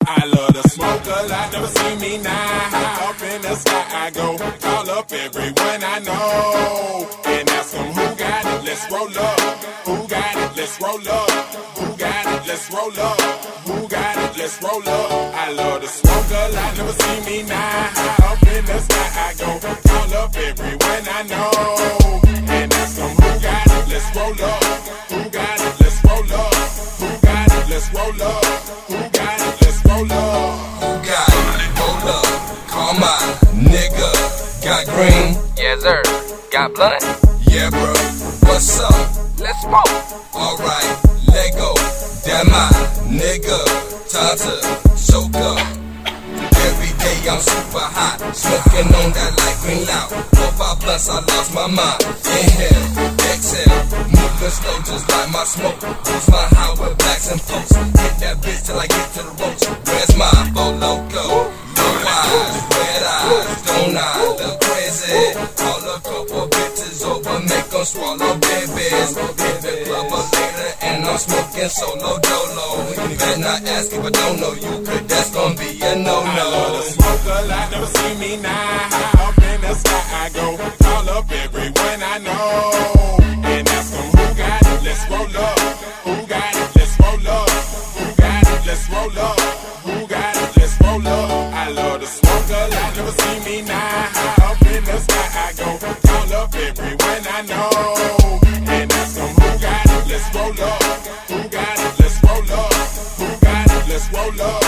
I love to smoke a lot, never see me now. High up in the sky I go, call up everyone I know and ask them who got it, let's roll up. Who got it, let's roll up. Who got it, let's roll up. Who got it, let's roll up. I love to smoke a lot, never see me now. High up in the sky I go, call up everyone I know and ask them who got it, let's roll up. Who got it, let's roll up. Who got it, let's roll up. Who got it, let's roll up. Who got it, roll up. Call my nigga. Got green? Yes sir. Got blunt? Yeah bro. What's up? Let's smoke. Alright, let go. That my nigga. Time to soak up. Every day I'm super hot, smoking on that light green loud. 4-5 blunts, I lost my mind. Inhale, exhale, moving slow just like my smoke. Use my high with blacks and folks. Hit that bitch till I get to the ropes. Where's my loco? Blue eyes, red eyes, don't I look crazy? Call a couple bitches over, make them swallow babies. Hit the club up later and I'm smoking solo dolo. You better not ask if I don't know you, cause that's gonna be a no-no. I love to smoke a lot, never see me now. High up in the sky I go, call up everyone I know and ask them who got it, let's roll up. Who got it, let's roll up. Who got it, let's roll up. Who got it, let's roll up. I love to smoke a lot, never see me now. High up in the sky I go, call up everyone I know and ask them who got it, let's roll up. Who got it, let's roll up. Who got it, let's roll up.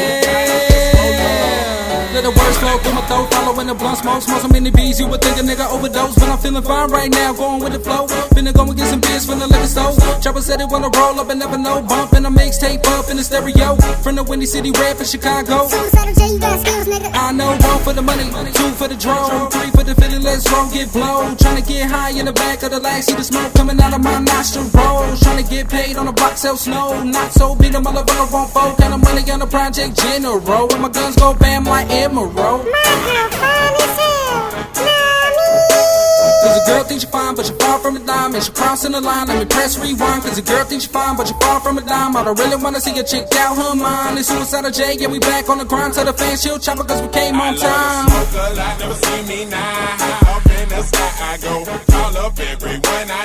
Let the words flow through my throat, following the blunt smoke. Smoke so many bees, you would think a nigga overdose. But I'm feeling fine right now, going with the flow. Finna go and get some beers from the liquor store. Chopper said it wanna roll up and never know. Bumping a mixtape up in the stereo. From the Windy City rap in Chicago. Suicidal J, you got skills, nigga. I know, 1 for the money, 2 for the drone, 3 for the feeling, let's roll, get blow. Tryna get high in the back of the lag, see the smoke coming out of my nostrils. Tryna get paid on the block, sell snow. Not so big, the motherfucker won't fold. Kind of money on the Project General. When my guns go bam like Emerald. My girl fine as hell, mommy. Cause a girl thinks you're fine, but you're far from a dime. And she crossing the line, let me press rewind. Cause a girl thinks you're fine, but you're far from a dime. I don't really wanna see a chick out her mind. It's Suicidal J, yeah, we back on the grind. Tell the fans she'll chopper cause we came on time. I love to smoke a lot, never see me now. High up in the sky I go, call up everyone I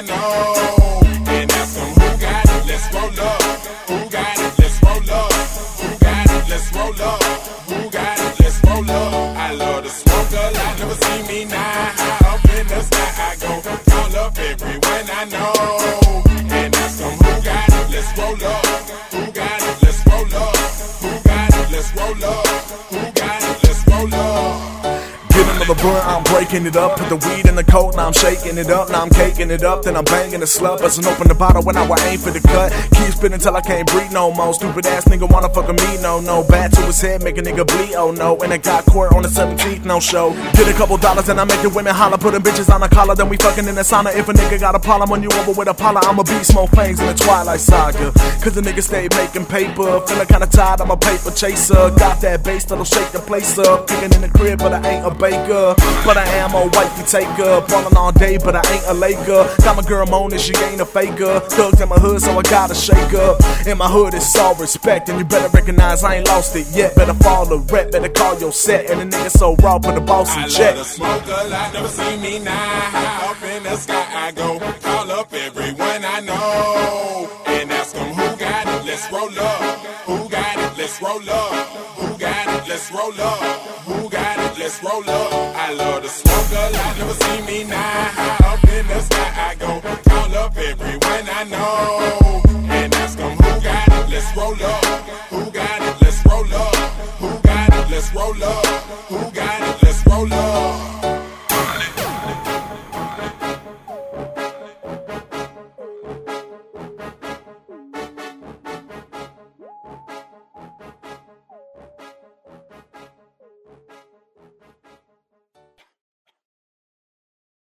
know and ask them who got it, let's roll up. Who got it, let's roll up. Who got it, let's roll up. Who got it, let's roll up. I love to smoke a lot, never see me now. High up in the sky I go, call up everyone I know and ask them who got it, let's roll up. Who got it, let's roll up. Who got it, let's roll up. Who got it, let's roll up. Get another blunt, I'm breaking it up. Put the weed in the coat, now I'm shaking it up. Now I'm caking it up, then I'm banging the slut. Bustin' open the bottle when I aim for the cut. Keep spitting till I can't breathe no more. Stupid ass nigga wanna fuck with me, no. Bad to his head, make a nigga bleed, oh no. And I got court on the 17th, no show. Get a couple dollars and I make the women holler. Put them bitches on a collar, then we fucking in the sauna. If a nigga got a problem when you over with a Paula, I'ma beat smoke fangs in the Twilight Saga. Cause the nigga stay making paper. Feeling kinda tired, I'm a paper chaser. Got that bass that'll shake the place up. Kicking in the crib, but I ain't a baker. But I am a wifey taker. Ballin' all day, but I ain't a Laker. Got my girl moaning, she ain't a faker. Thugs in my hood, so I gotta shake up. In my hood, it's all respect, and you better recognize I ain't lost it yet. Better follow the rep, better call your set. And the nigga so raw, put the boss in check. I love to smoke a lot, never see me now. High up in the sky I go, call up everyone I know and ask them who got it, let's roll up. Who got it, let's roll up. Who got it, let's roll up. Who got it, let's roll up. I love to smoke a lot, never see me now. High up in the sky I go,